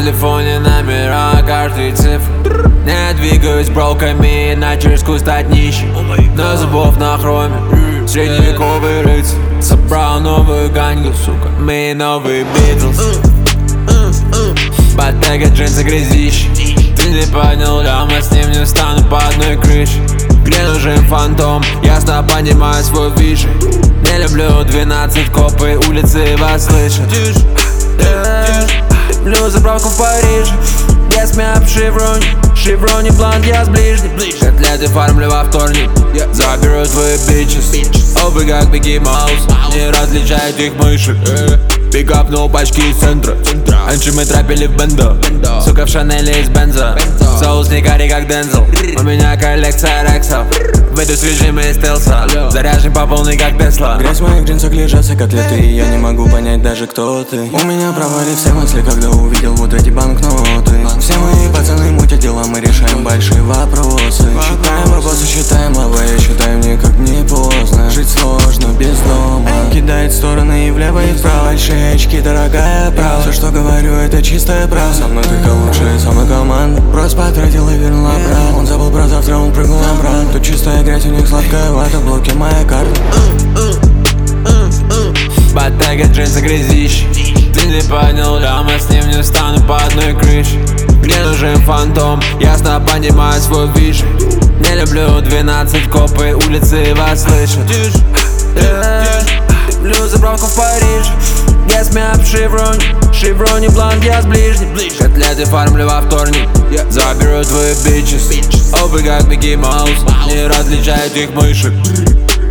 телефоне номера, каждый цифр. Не двигаюсь броками, иначе рискую стать нищим. На зубов на хроме, средневековый рыцарь. Собрал новую ганьгу, сука, мы новые Битлз. Ботега, джинсы, грязище. Ты не понял, я с ним не встану по одной крыше. Где нужен фантом, ясно понимаю свой вижу. Не люблю 12 копы, улицы вас слышат. Люблю заправку в Париже. Без меня в Шевроне блонд, я с ближним. Котлеты фармлю во вторник, заберу твои бичес. Обы как Бигги Маус, не различают их мышек. Пикапнул пачки из центра. Раньше мы трапили в бендо, сука в Шанеле из бенза. Соус не карри как Дензел. У меня коллекция рексов. Выйду с режима из стелса. Заряжен по полной как Тесла. Грязь в моих джинсах лежатся котлеты, и я не могу понять даже кто ты. У меня провали все мысли, когда увидел вот эти банкноты. Все мои пацаны мутят дела, мы решаем большие вопросы. Считаем бабосы, считаем лавы, я считаю никак не поздно. Жить сложно без дома. Кидает в стороны и влево и вправо. Большие очки, дорогая правда. Все, что говорю, это чистая правда. Со мной только лучшая, со мной команда. Просто потратил и вернул обратно. Он забыл про завтра, он прыгнул обратно. Тут чистая грязь, у них сладкая вата, в блоке моя карта. Ботега, джинсы, грязище. Ты не понял, я с ним не встану по одной крыше. Мне нужен фантом, ясно понимаю свой вижу. Не люблю 12 копы, улицы вас слышат. Люблю заправку в Париже. Я с меня в Шевроне блонд, я с ближним. Котлеты фармлю во вторник, заберу твои бичес. Обы как Бигги Маус, не различают их мышек.